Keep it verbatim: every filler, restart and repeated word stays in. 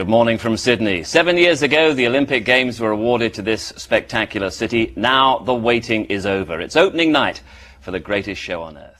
morning from Sydney. Seven years ago, the Olympic Games were awarded to this spectacular city. Now the waiting is over. It's opening night for the greatest show on earth.